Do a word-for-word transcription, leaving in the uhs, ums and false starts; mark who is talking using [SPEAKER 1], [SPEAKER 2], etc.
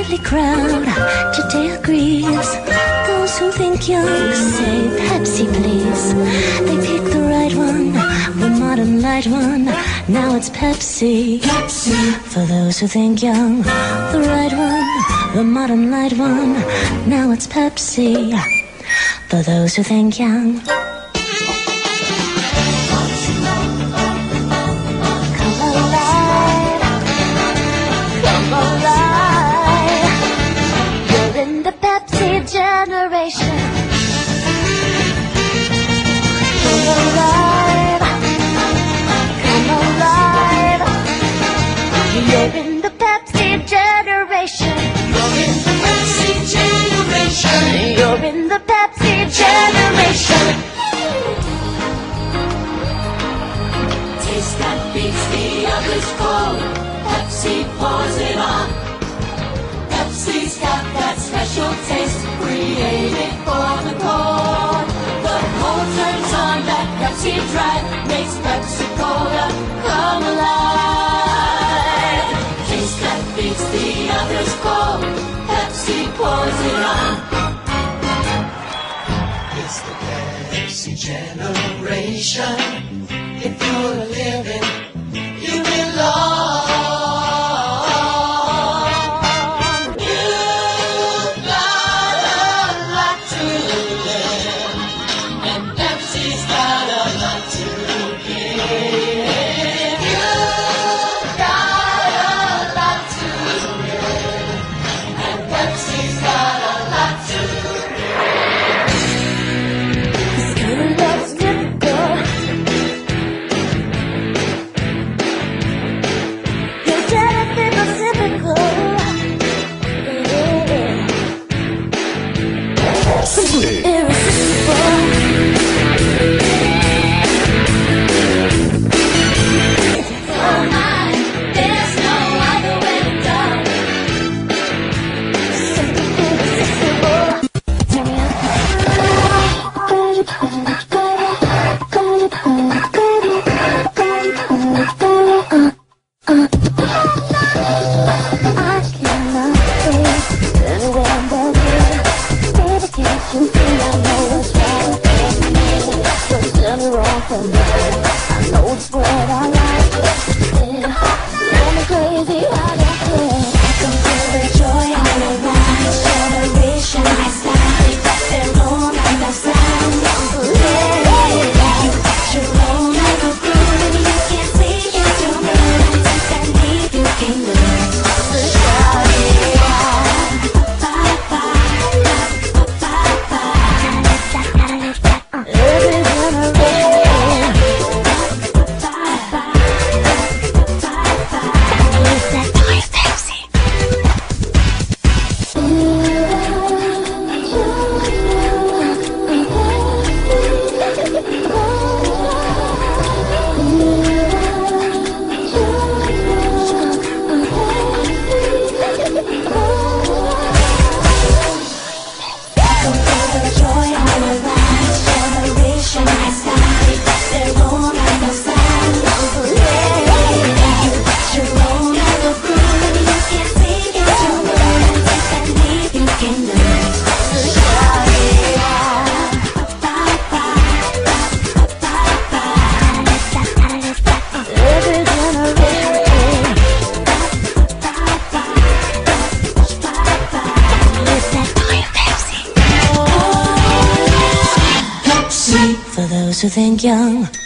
[SPEAKER 1] lively crowd today agrees. Those who think young say Pepsi please. They picked the right one, the modern light one. Now it's Pepsi. Pepsi. For those who think young, the right one, the modern light one. Now it's Pepsi. For those who think young. Generation, come alive, come alive. You're in the Pepsi generation. You're in the Pepsi generation. You're in the Pepsi generation. Taste that beats the others cold. Pepsi pours it on. Pepsi's got that special taste created for the cold. The cold turns on that Pepsi drive, makes Pepsi Cola come alive. Taste that beats the others cold. Pepsi pours it on. It's the Pepsi generation. If you're living, you belong. I know it's what I like. Yeah, drive me crazy, I don't care. Welcome to the joy of the ride generation. I style their own kind of sound. Yeah, you got your own kind of groove. You can't see it, you're moving. Take that leap, you can lose. The shout, every generation. For those who think young.